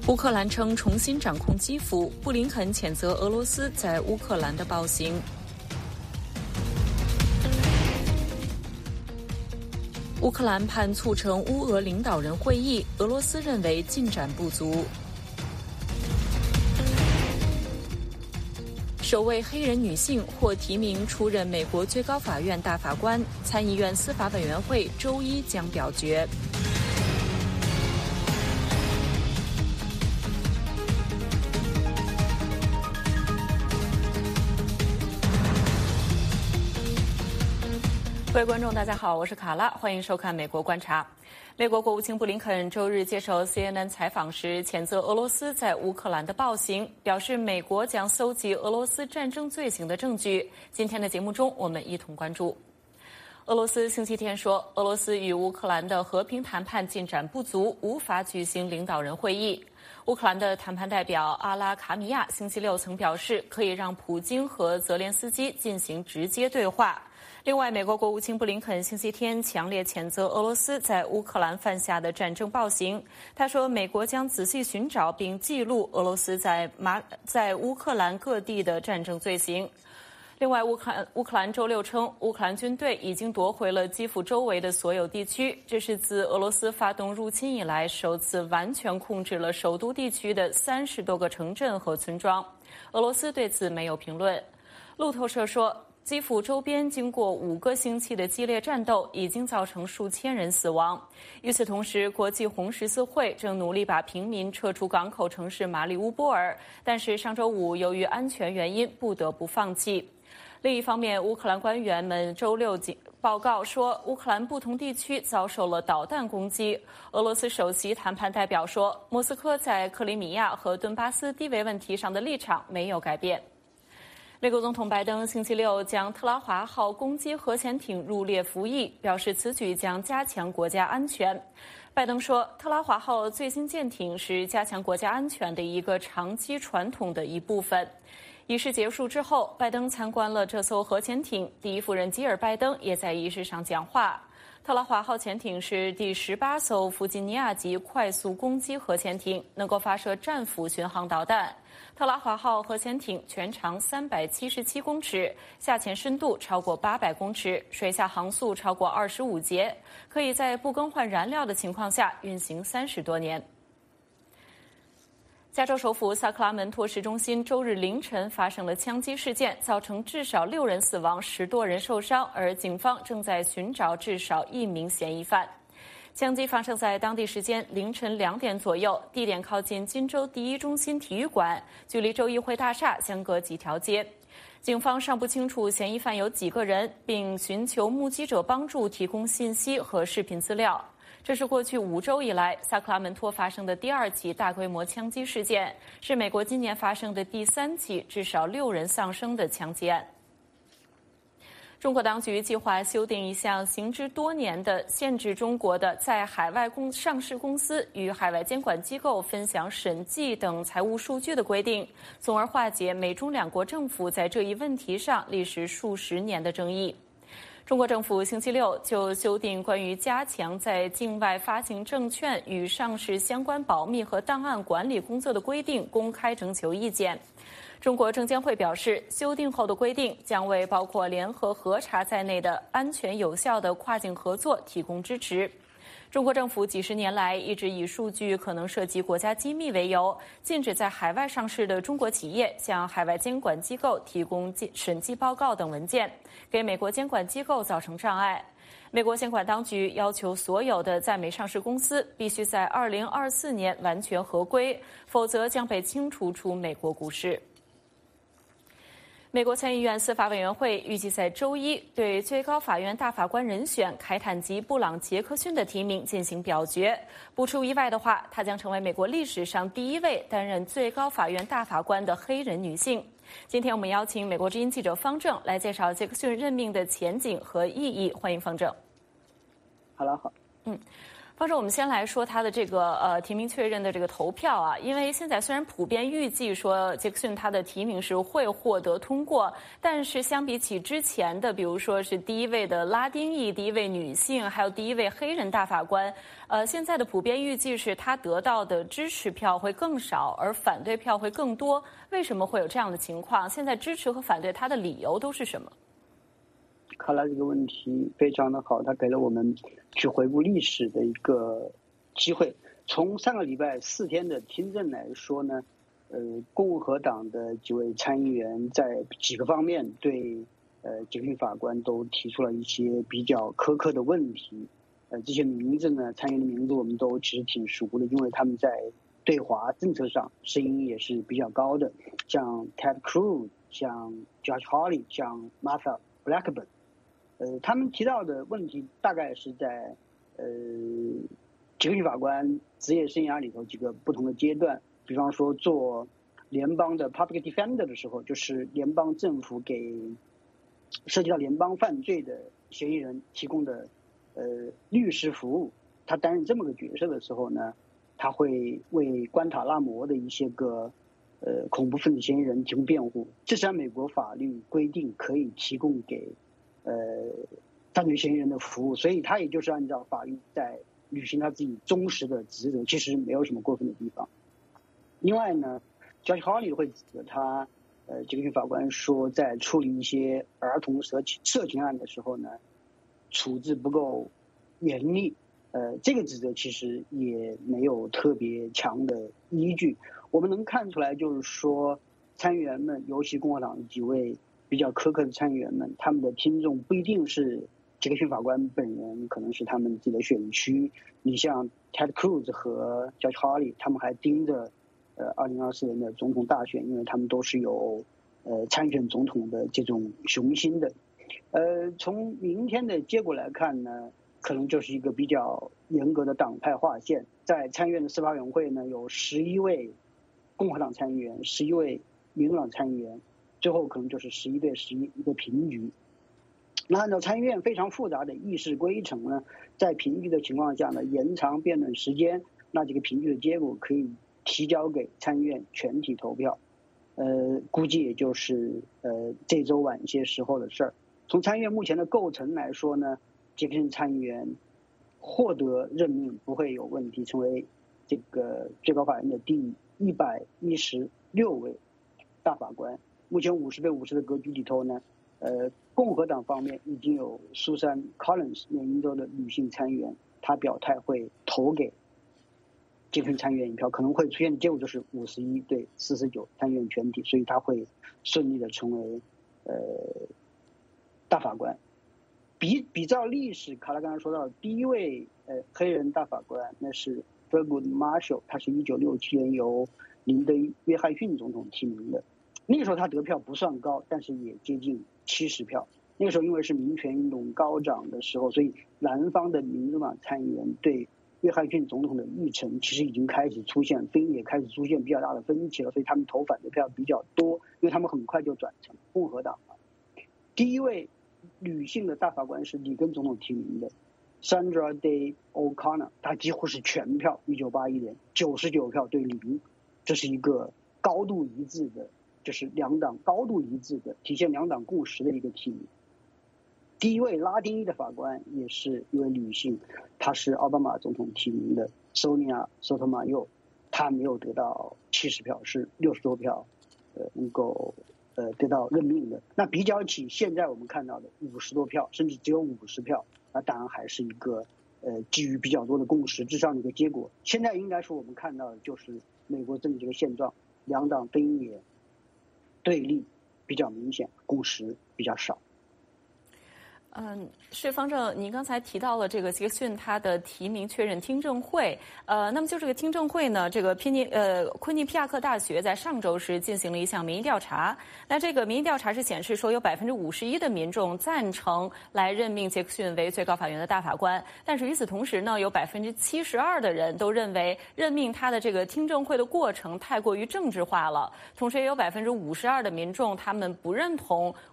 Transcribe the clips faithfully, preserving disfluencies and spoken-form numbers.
乌克兰称重新掌控基辅，布林肯谴责俄罗斯在乌克兰的暴行。乌克兰盼促成乌俄领导人会议，俄罗斯认为进展不足。首位黑人女性获提名出任美国最高法院大法官，参议院司法委员会周一将表决。各位观众，大家好，我是卡拉，欢迎收看《美国观察》。美国国务卿布林肯周日接受 C N N 采访时，谴责俄罗斯在乌克兰的暴行，表示美国将搜集俄罗斯战争罪行的证据。今天的节目中，我们一同关注。俄罗斯星期天说，俄罗斯与乌克兰的和平谈判进展不足，无法举行领导人会议。乌克兰的谈判代表阿拉卡米亚星期六曾表示，可以让普京和泽连斯基进行直接对话。另外，美国国务卿布林肯星期天强烈谴责俄罗斯在乌克兰犯下的战争暴行。他说，美国将仔细寻找并记录俄罗斯在马在乌克兰各地的战争罪行。另外，乌克兰乌克兰周六称，乌克兰军队已经夺回了基辅周围的所有地区，这是自俄罗斯发动入侵以来首次完全控制了首都地区的三十多个城镇和村庄。俄罗斯对此没有评论。路透社说，基辅周边经过五个星期的激烈战斗，已经造成数千人死亡。与此同时，国际红十字会正努力把平民撤出港口城市马里乌波尔，但是上周五由于安全原因不得不放弃。另一方面，乌克兰官员们周六报告说，乌克兰不同地区遭受了导弹攻击。俄罗斯首席谈判代表说，莫斯科在克里米亚和顿巴斯地位问题上的立场没有改变。美国总统拜登星期六将特拉华号攻击核潜艇入列服役，表示此举将加强国家安全。拜登说，特拉华号最新舰艇是加强国家安全的一个长期传统的一部分。仪式结束之后，拜登参观了这艘核潜艇，第一夫人吉尔拜登也在仪式上讲话。特拉华号潜艇是第十八艘弗吉尼亚级快速攻击核潜艇，能够发射战斧巡航导弹。特拉华号核潜艇全长三百七十七公尺，下潜深度超过八百公尺，水下航速超过二十五节，可以在不更换燃料的情况下运行三十多年。加州首府萨克拉门托市中心周日凌晨发生了枪击事件，造成至少六人死亡，十多人受伤，而警方正在寻找至少一名嫌疑犯。枪击发生在当地时间凌晨两点左右，地点靠近金州第一中心体育馆，距离州议会大厦相隔几条街。警方尚不清楚嫌疑犯有几个人，并寻求目击者帮助提供信息和视频资料。这是过去五周以来萨克拉门托发生的第二起大规模枪击事件，是美国今年发生的第三起至少六人丧生的枪击案。中国当局计划修订一项行之多年的限制中国的在海外公上市公司与海外监管机构分享审计等财务数据的规定，从而化解美中两国政府在这一问题上历时数十年的争议。中国政府星期六就修订关于加强在境外发行证券与上市相关保密和档案管理工作的规定公开征求意见。中国证监会表示，修订后的规定将为包括联合核查在内的安全有效的跨境合作提供支持。中国政府几十年来一直以数据可能涉及国家机密为由，禁止在海外上市的中国企业向海外监管机构提供审计报告等文件，给美国监管机构造成障碍。美国监管当局要求所有的在美上市公司必须在二零二四年完全合规，否则将被清除出美国股市。美国参议院司法委员会预计在周一对最高法院大法官人选凯坦吉·布朗杰克逊的提名进行表决。不出意外的话，她将成为美国历史上第一位担任最高法院大法官的黑人女性。今天我们邀请美国之音记者方正来介绍杰克逊任命的前景和意义。欢迎方正。 好了，好。 嗯。 方正，我们先来说他的这个呃提名确认的这个投票啊，因为现在虽然普遍预计说杰克逊他的提名是会获得通过，但是相比起之前的，比如说是第一位的拉丁裔、第一位女性，还有第一位黑人大法官，呃，现在的普遍预计是他得到的支持票会更少，而反对票会更多。为什么会有这样的情况？现在支持和反对他的理由都是什么？ 卡拉这个问题非常的好，他给了我们去回顾历史的一个机会。从上个礼拜四天的听证来说呢，呃，共和党的几位参议员在几个方面对呃杰克逊法官都提出了一些比较苛刻的问题。呃，这些名字呢，参议员的名字我们都其实挺熟的，因为他们在对华政策上声音也是比较高的，像 Ted Cruz、像 Josh Hawley、像 Martha Blackburn。呃，他们提到的问题大概是在呃杰克逊法官职业生涯里头几个不同的阶段，比方说做联邦的 public defender 的时候，就是联邦政府给涉及到联邦犯罪的嫌疑人提供的呃律师服务，他担任这么个角色的时候呢，他会为关塔拉摩的一些个呃恐怖分子嫌疑人提供辩护，这是按美国法律规定可以提供给呃，犯罪嫌疑人的服务，所以他也就是按照法律在履行他自己忠实的职责，其实没有什么过分的地方。另外呢 ，Josh Hawley 会指责他，呃，杰克逊法官说，在处理一些儿童涉情涉情案的时候呢，处置不够严厉。呃，这个指责其实也没有特别强的依据。我们能看出来，就是说，参议员们，尤其共和党几位比较苛刻的参议员们，他们的听众不一定是杰克逊法官本人，可能是他们自己的选区。你像 Ted Cruz 和 Josh Hawley， 他们还盯着呃二零二四年的总统大选，因为他们都是有呃参选总统的这种雄心的。呃，从明天的结果来看呢，可能就是一个比较严格的党派划线。在参议院的司法委员会呢，有十一位共和党参议员，十一位民主党参议员。最后可能就是十一对十一一个平局。那按照参议院非常复杂的议事规程呢，在平局的情况下呢，延长辩论时间，那这个平局的结果可以提交给参议院全体投票。呃，估计也就是呃这周晚一些时候的事儿。从参议院目前的构成来说呢，杰克逊参议员获得任命不会有问题，成为这个最高法院的第一百一十六位大法官。目前五十对五十的格局里头呢，呃，共和党方面已经有苏珊 Collins 缅因州的女性参议员，她表态会投给杰克逊参议员一票，可能会出现的结果就是五十一对四十九参议院全体，所以她会顺利的成为呃大法官。比比照历史，卡拉刚才说到第一位呃黑人大法官，那是 Thurgood Marshall， 他是一九六七年由林登·约翰逊总统提名的。那个时候他得票不算高，但是也接近七十票。那个时候因为是民权运动高涨的时候，所以南方的民主党参议员对约翰逊总统的议程其实已经开始出现分野，开始出现比较大的分歧了，所以他们投反对票比较多，因为他们很快就转成共和党了。第一位女性的大法官是里根总统提名的 Sandra Day O'Connor， 她几乎是全票，一九八一年九十九票对零，这是一个高度一致的。就是两党高度一致的，体现两党共识的一个提名。第一位拉丁裔的法官也是一位女性，她是奥巴马总统提名的 Sonia Sotomayor， 她没有得到七十票，是六十多票，呃，能够呃得到任命的。那比较起现在我们看到的五十多票，甚至只有五十票，那当然还是一个呃基于比较多的共识之上的一个结果。现在应该说我们看到的就是美国政治这个现状，两党分野。对立比较明显，共识比较少。 嗯，是方正，您刚才提到了这个杰克逊他的提名确认听证会，呃，那么就这个听证会呢，这个偏尼呃昆尼皮亚克大学在上周是进行了一项民意调查，那这个民意调查是显示说有百分之五十一的民众赞成来任命杰克逊为最高法院的大法官，但是与此同时呢，有百分之七十二的人都认为任命他的这个听证会的过程太过于政治化了，同时也有百分之五十二的民众他们不认同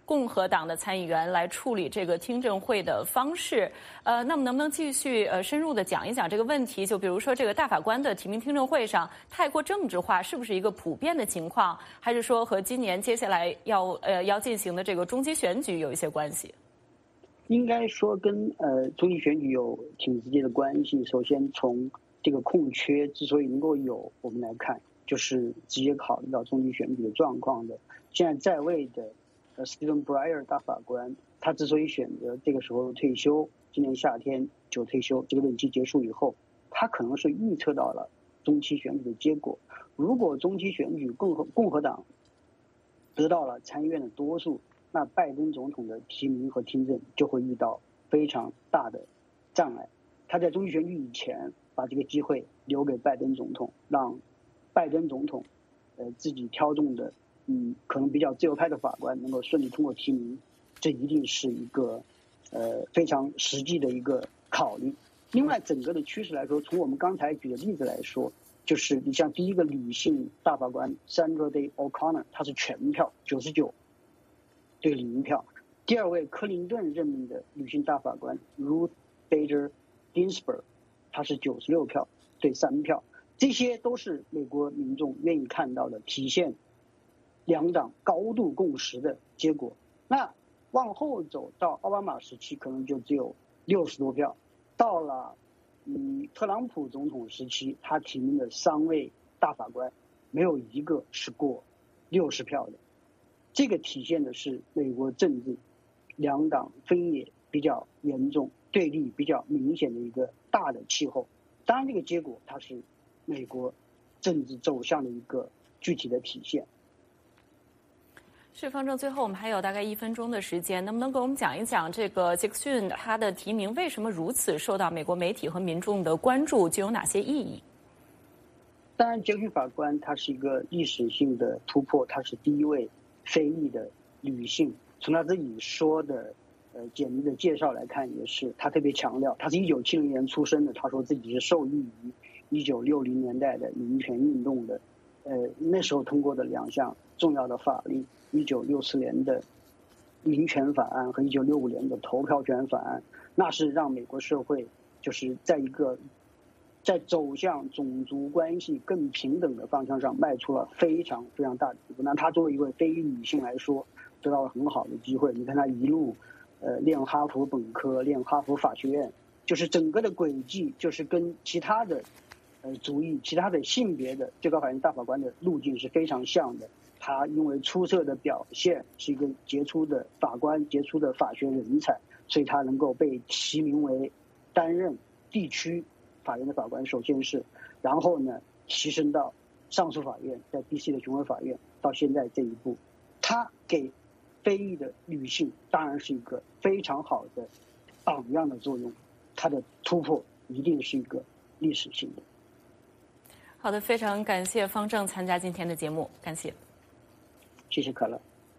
共和党的参议员来处理这个听证会的方式。呃，那么能不能继续呃深入的讲一讲这个问题？就比如说这个大法官的提名听证会上太过政治化，是不是一个普遍的情况？还是说和今年接下来要呃要进行的这个中期选举有一些关系？ 应该说跟呃中期选举有挺直接的关系。首先从这个空缺之所以能够有，我们来看，就是直接考虑到中期选举的状况的。现在在位的呃 Stephen Breyer 大法官，他之所以选择这个时候退休，今年夏天就退休，这个任期结束以后，他可能是预测到了中期选举的结果。如果中期选举共和共和党得到了参议院的多数，那拜登总统的提名和听证就会遇到非常大的障碍。他在中期选举以前把这个机会留给拜登总统，让拜登总统呃自己挑中的嗯可能比较自由派的法官能够顺利通过提名，这一定是一个呃非常实际的一个考虑。另外，整个的趋势来说，从我们刚才举的例子来说，就是你像第一个女性大法官 Sandra Day O'Connor， 她是全票九十九对零票。第二位克林顿任命的女性大法官 Ruth Bader Ginsburg， 她是九十六票对三票。这些都是美国民众愿意看到的，体现两党高度共识的结果。那往后走到奥巴马时期，可能就只有六十多票。到了嗯特朗普总统时期，他提名的三位大法官，没有一个是过六十票的。这个体现的是美国政治两党分野比较严重、对立比较明显的一个大的气候。当然，这个结果它是美国政治走向的一个具体的体现。 是方正，最后我们还有大概一分钟的时间，能不能给我们讲一讲这个杰克逊他的提名为什么如此受到美国媒体和民众的关注，具有哪些意义？ 当然，杰克逊法官她是一个历史性的突破，她是第一位非裔的女性。从她自己说的呃简历的介绍来看，也是她特别强调，她是一九七零年出生的，她说自己是受益于一九六零年代的民权运动的，呃那时候通过的两项重要的法律。一九六四年的民权法案和一九六五年的投票权法案，那是让美国社会就是在一个在走向种族关系更平等的方向上迈出了非常非常大的一步。那她作为一位非裔女性来说，得到了很好的机会。你看她一路呃练哈佛本科，练哈佛法学院，就是整个的轨迹就是跟其他的呃族裔、其他的性别的最高法院大法官的路径是非常像的。他因为出色的表现，是一个杰出的法官、杰出的法学人才，所以他能够被提名为担任地区法院的法官，首先是，然后呢提升到上诉法院，在 D C 的巡回法院，到现在这一步，他给非裔的女性当然是一个非常好的榜样的作用，他的突破一定是一个历史性的。 好的，非常感谢方正参加今天的节目，感谢。 谢谢可乐。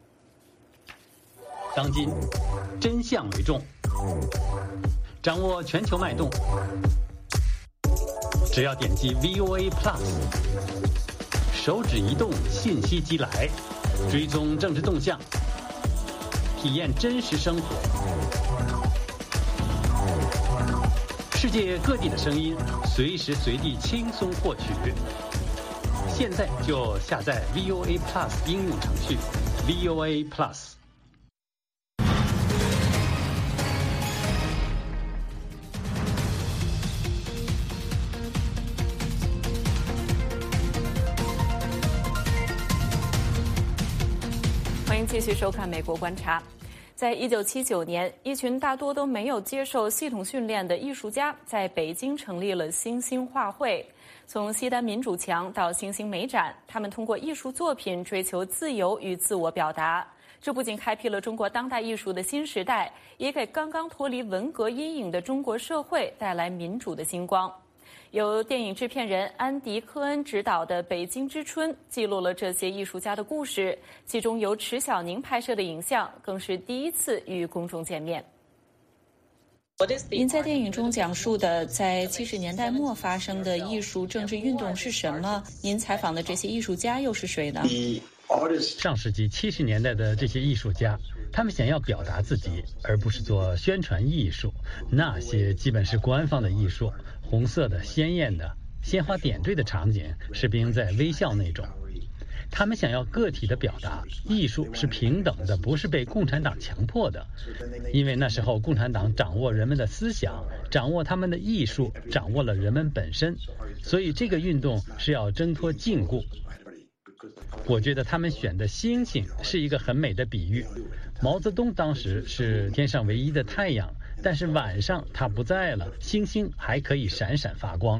当今真相为重，掌握全球脉动，只要点击 V O A Plus， 手指移动，信息即来，追踪政治动向，体验真实生活，世界各地的声音，随时随地轻松获取。现在就下载 V O A Plus 应用程序 V O A Plus。 欢迎继续收看《美国观察》。在一九七九年，一群大多都没有接受系统训练的艺术家在北京成立了星星画会。从西单民主墙到星星美展，他们通过艺术作品追求自由与自我表达。这不仅开辟了中国当代艺术的新时代，也给刚刚脱离文革阴影的中国社会带来民主的星光。由电影制片人安迪·科恩执导的《北京之春》记录了这些艺术家的故事，其中由迟小宁拍摄的影像更是第一次与公众见面。您在电影中讲述的在七十年代末发生的艺术政治运动是什么？您采访的这些艺术家又是谁呢？ 上世纪七十年代的这些艺术家，他们想要表达自己，而不是做宣传艺术。那些基本是官方的艺术，红色的、鲜艳的、鲜花点缀的场景，士兵在微笑那种。他们想要个体的表达，艺术是平等的，不是被共产党强迫的。因为那时候共产党掌握人们的思想，掌握他们的艺术，掌握了人们本身，所以这个运动是要挣脱禁锢。我觉得他们选的星星是一个很美的比喻。毛泽东当时是天上唯一的太阳，但是晚上他不在了，星星还可以闪闪发光。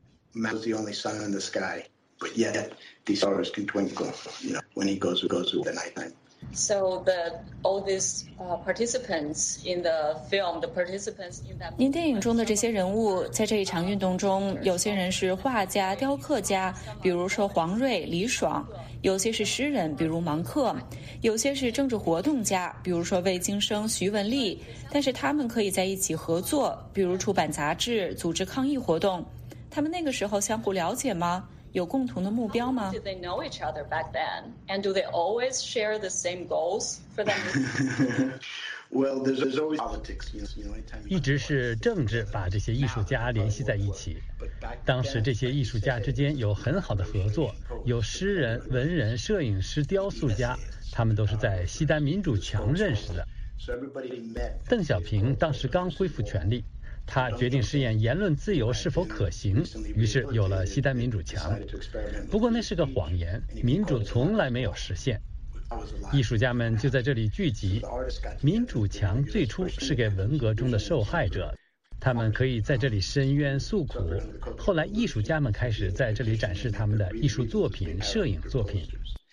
But yet, the stars can twinkle, you know, when he goes goes through the nighttime. So the all these uh, participants in the film, the participants in that. 您电影中的这些人物，在这一场运动中，有些人是画家、雕刻家，比如说黄瑞、李爽；有些是诗人，比如芒克；有些是政治活动家，比如说魏京生、徐文丽。但是他们可以在一起合作，比如出版杂志、组织抗议活动。他们那个时候相互了解吗？有共同的目标吗？ Did they know each other back then? And do they always share the same goals for them? Well, there's, there's always politics. You know, 一直是政治把这些艺术家联系在一起。当时这些艺术家之间有很好的合作，有诗人、文人、摄影师、雕塑家，他们都是在西单民主墙认识的。邓小平当时刚恢复权力。他决定试验言论自由是否可行，于是有了西单民主墙。不过那是个谎言，民主从来没有实现。艺术家们就在这里聚集。民主墙最初是给文革中的受害者，他们可以在这里申冤诉苦。后来艺术家们开始在这里展示他们的艺术作品、摄影作品。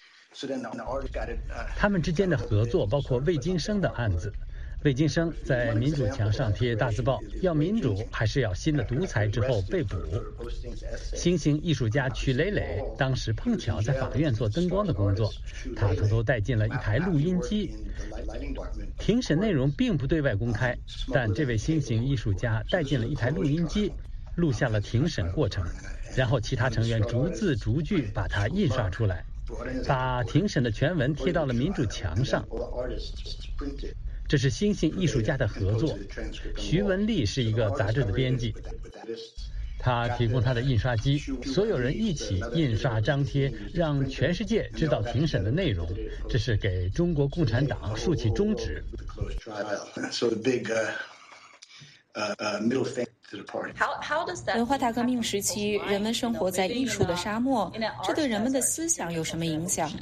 他们之间的合作包括魏京生的案子。魏京生在民主墙上贴大字报，要民主还是要新的独裁之后被捕。新型艺术家曲磊磊当时碰巧在法院做灯光的工作，他偷偷带进了一台录音机。庭审内容并不对外公开，但这位新型艺术家带进了一台录音机，录下了庭审过程，然后其他成员逐字逐句把它印刷出来，把庭审的全文贴到了民主墙上。这是新型艺术家的合作。徐文丽是一个杂志的编辑，他提供他的印刷机，所有人一起印刷张贴，让全世界知道庭审的内容。这是给中国共产党竖起中指。 文化大革命时期，人们生活在艺术的沙漠，这对人们的思想有什么影响？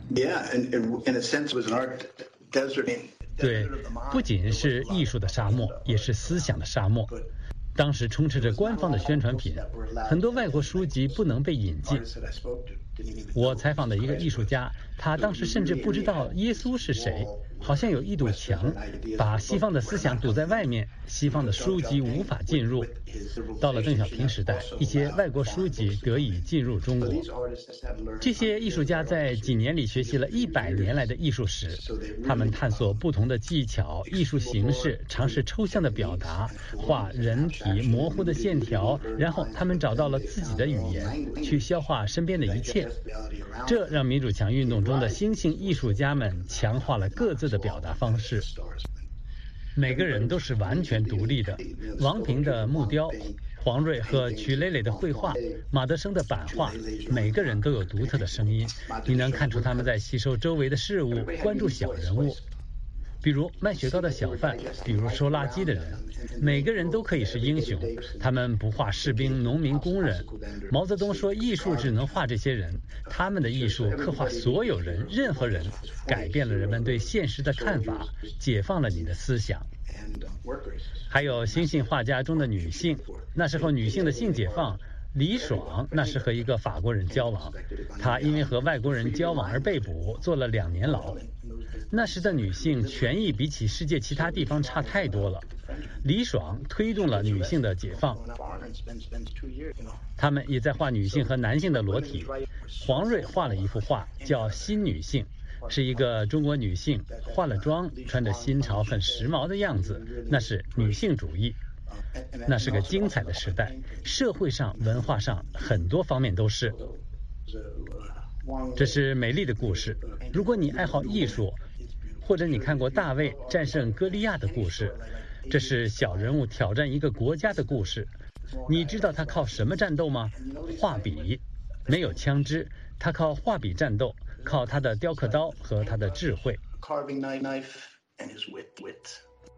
对，不仅是艺术的沙漠，也是思想的沙漠。当时充斥着官方的宣传品，很多外国书籍不能被引进。我采访的一个艺术家，他当时甚至不知道耶稣是谁，好像有一堵墙，把西方的思想堵在外面，西方的书籍无法进入。到了邓小平时代，一些外国书籍得以进入中国。这些艺术家在几年里学习了一百年来的艺术史，他们探索不同的技巧、艺术形式，尝试抽象的表达，画人体模糊的线条，然后他们找到了自己的语言，去消化身边的一切。这让民主墙运动中的新兴艺术家们强化了各自的表达方式。每个人都是完全独立的。王平的木雕，黄瑞和曲磊磊的绘画，马德生的版画，每个人都有独特的声音。你能看出他们在吸收周围的事物，关注小人物。比如卖雪糕的小贩，比如收垃圾的人，每个人都可以是英雄。他们不画士兵、农民、工人。毛泽东说，艺术只能画这些人，他们的艺术刻画所有人、任何人，改变了人们对现实的看法，解放了你的思想。还有新兴画家中的女性，那时候女性的性解放。李爽那是和一个法国人交往，他因为和外国人交往而被捕，坐了两年牢。那时的女性权益比起世界其他地方差太多了。李爽推动了女性的解放，他们也在画女性和男性的裸体。黄瑞画了一幅画叫《新女性》，是一个中国女性化了妆，穿着新潮很时髦的样子，那是女性主义。那是个精彩的时代，社会上、文化上很多方面都是。 这是美丽的故事。如果你爱好艺术，或者你看过大卫战胜歌利亚的故事，这是小人物挑战一个国家的故事。你知道他靠什么战斗吗？画笔，没有枪支，他靠画笔战斗，靠他的雕刻刀和他的智慧。 Carving knife and his wit, wit.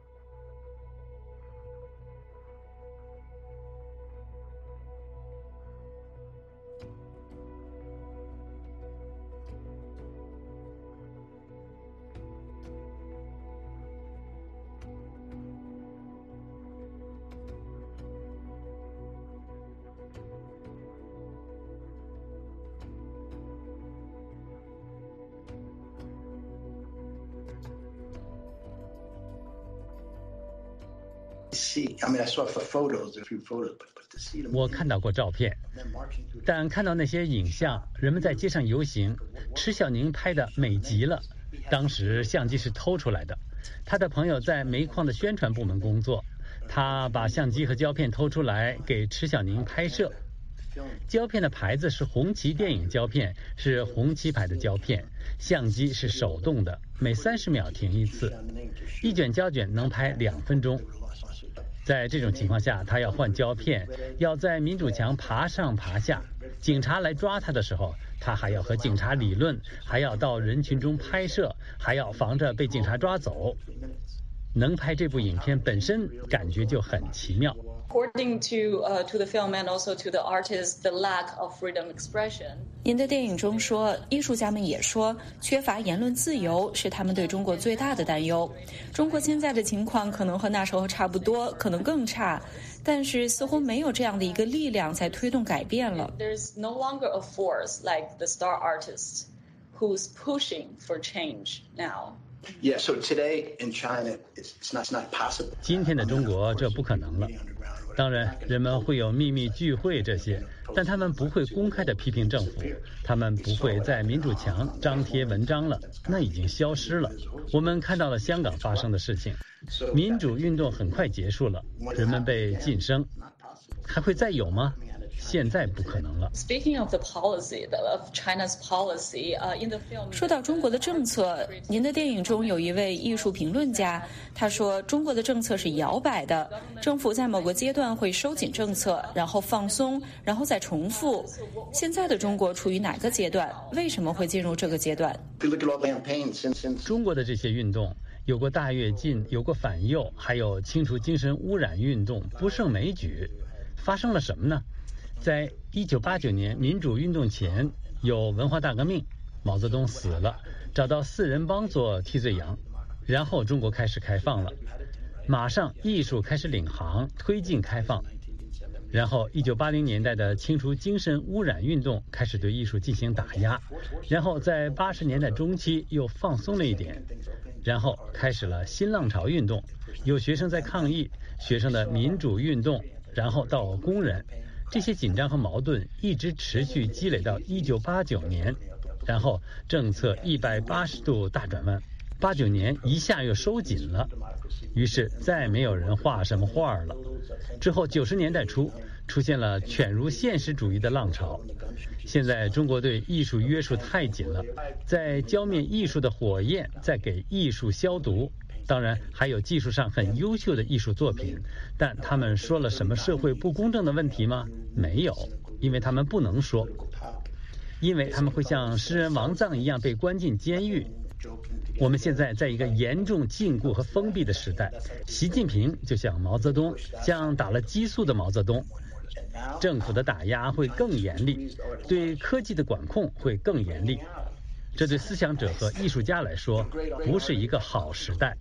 我看到过照片，但看到那些影像，人们在街上游行，池小宁拍的美极了。当时相机是偷出来的，他的朋友在煤矿的宣传部门工作，他把相机和胶片偷出来给池小宁拍摄。胶片的牌子是红旗电影胶片，是红旗牌的胶片。相机是手动的，每三十秒停一次，一卷胶卷能拍两分钟。在这种情况下，他要换胶片，要在民主墙爬上爬下。警察来抓他的时候，他还要和警察理论，还要到人群中拍摄，还要防着被警察抓走。能拍这部影片本身感觉就很奇妙。 According to uh, to the film and also to the artist, the lack of freedom expression. 您的电影中说，艺术家们也说，缺乏言论自由是他们对中国最大的担忧。中国现在的情况可能和那时候差不多，可能更差，但是似乎没有这样的一个力量在推动改变了。 There's no longer a force like the star artist who's pushing for change now. Yeah, so today in China, it's, it's not, it's not possible. 今天的中国这不可能了。当然，人们会有秘密聚会这些，但他们不会公开的批评政府，他们不会在民主墙张贴文章了，那已经消失了。我们看到了香港发生的事情，民主运动很快结束了，人们被晋升，还会再有吗？现在不可能了。 Speaking of the policy, of China's policy, uh, in the film. 说到中国的政策，您的电影中有一位艺术评论家，他说中国的政策是摇摆的，政府在某个阶段会收紧政策，然后放松，然后再重复。现在的中国处于哪个阶段？为什么会进入这个阶段？ 中国的这些运动，有过大跃进，有过反右，还有清除精神污染运动，不胜枚举。发生了什么呢？在一九八九年民主运动前，有文化大革命，毛泽东死了，找到四人帮做替罪羊，然后中国开始开放了，马上艺术开始领航，推进开放。然后一九八零年代的清除精神污染运动开始对艺术进行打压，然后在八十年代中期又放松了一点，然后开始了新浪潮运动，有学生在抗议，学生的民主运动，然后到工人。这些紧张和矛盾一直持续积累到一九八九年，然后政策一百八十度大转弯，八九年一下又收紧了，于是再没有人画什么画了。之后九十年代初出现了犬儒现实主义的浪潮。现在中国对艺术约束太紧了，在浇灭艺术的火焰，在给艺术消毒。当然还有技术上很优秀的艺术作品，但他们说了什么社会不公正的问题吗？没有，因为他们不能说，因为他们会像诗人王藏一样被关进监狱。我们现在在一个严重禁锢和封闭的时代，习近平就像毛泽东，像打了激素的毛泽东。政府的打压会更严厉，对科技的管控会更严厉，这对思想者和艺术家来说不是一个好时代。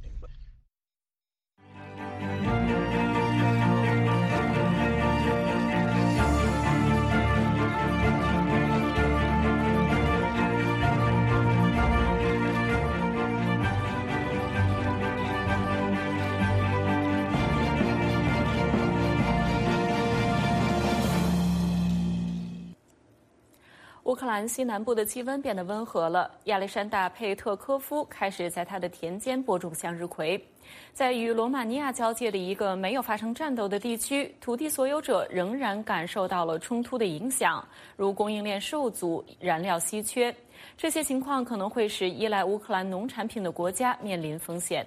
无乌克兰西南部的气温变得温和了，亚历山大·佩特科夫开始在他的田间播种向日葵。在与罗马尼亚交界的一个没有发生战斗的地区，土地所有者仍然感受到了冲突的影响，如供应链受阻、燃料稀缺。这些情况可能会使依赖乌克兰农产品的国家面临风险。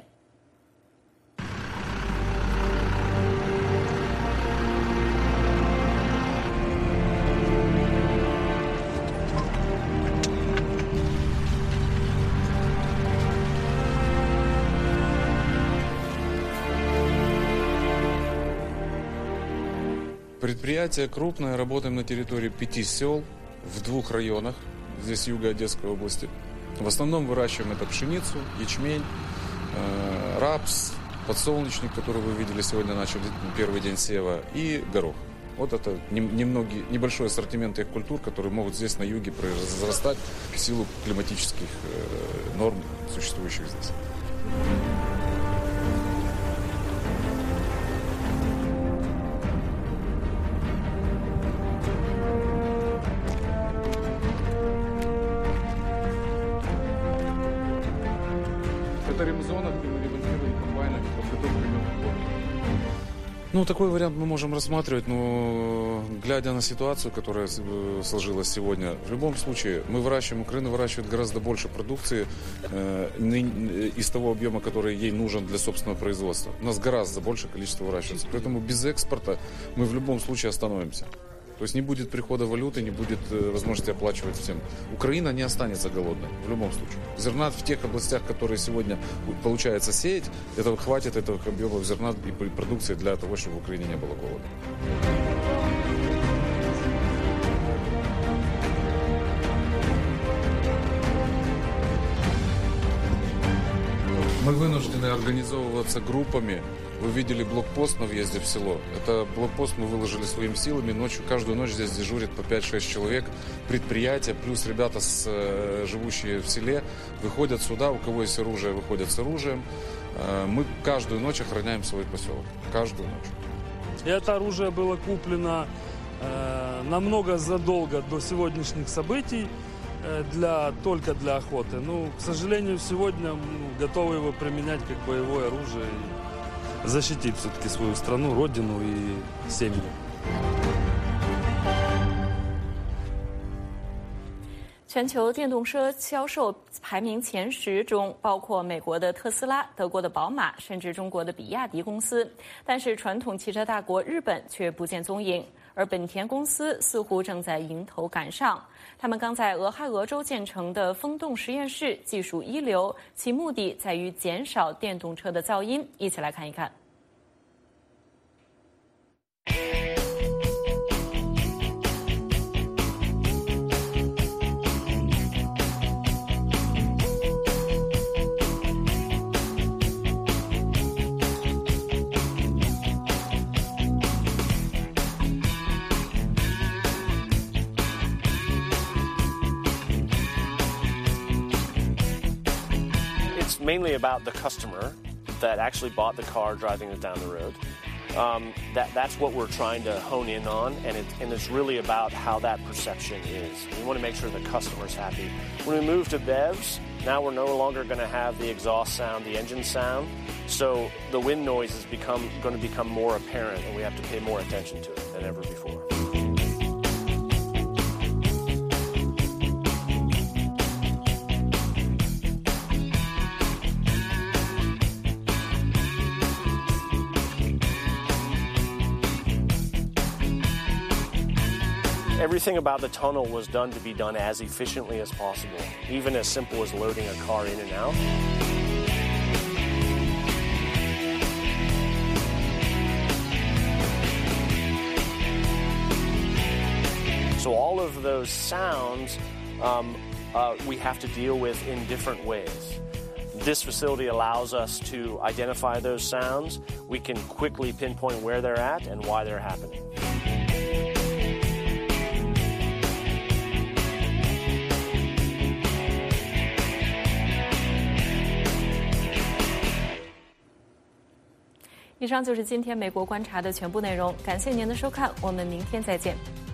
Предприятие крупное, работаем на территории пяти сел в двух районах, здесь юга Одесской области. В основном выращиваем это пшеницу, ячмень, э, рапс, подсолнечник, который вы видели сегодня, начали первый день сева, и горох. Вот это немногие, небольшой ассортимент их культур, которые могут здесь на юге произрастать в силу климатических э, норм, существующих здесь. Это ремзона, где мы ремонтируем комбайны, подготовка ремонта. Ну, такой вариант мы можем рассматривать, но глядя на ситуацию, которая сложилась сегодня, в любом случае мы выращиваем, Украина выращивает гораздо больше продукции э, из того объема, который ей нужен для собственного производства. У нас гораздо больше количество выращивается, поэтому без экспорта мы в любом случае остановимся. То есть не будет прихода валюты, не будет возможности оплачивать всем. Украина не останется голодной, в любом случае. Зерна в тех областях, которые сегодня получается сеять, этого хватит, этого объема зерна и продукции для того, чтобы в Украине не было голода. Мы вынуждены организовываться группами. Вы видели блокпост на въезде в село. Это блокпост мы выложили своими силами. Ночью, каждую ночь здесь дежурит по пять-шесть человек. Предприятия, плюс ребята, с, живущие в селе, выходят сюда. У кого есть оружие, выходят с оружием. Мы каждую ночь охраняем свой поселок. Каждую ночь. Это оружие было куплено э, намного задолго до сегодняшних событий. Для, только для охоты. Ну, к сожалению, сегодня ну, готовы его применять как боевое оружие и защитить все-таки свою страну, родину и семью. 全球电动车销售排名前十中，包括美国的特斯拉、德国的宝马，甚至中国的比亚迪公司。但是传统汽车大国日本却不见踪影，而本田公司似乎正在迎头赶上。他们刚在俄亥俄州建成的风洞实验室技术一流，其目的在于减少电动车的噪音。一起来看一看。 Mainly about the customer that actually bought the car driving it down the road. Um, that, that's what we're trying to hone in on, and, it, and it's really about how that perception is. We want to make sure the customer's happy. When we move to B E Vs, now we're no longer going to have the exhaust sound, the engine sound, so the wind noise is become, going to become more apparent, and we have to pay more attention to it than ever before. Everything about the tunnel was done to be done as efficiently as possible, even as simple as loading a car in and out. So all of those sounds um, uh, we have to deal with in different ways. This facility allows us to identify those sounds. We can quickly pinpoint where they're at and why they're happening. 以上就是今天美国观察的全部内容，感谢您的收看，我们明天再见。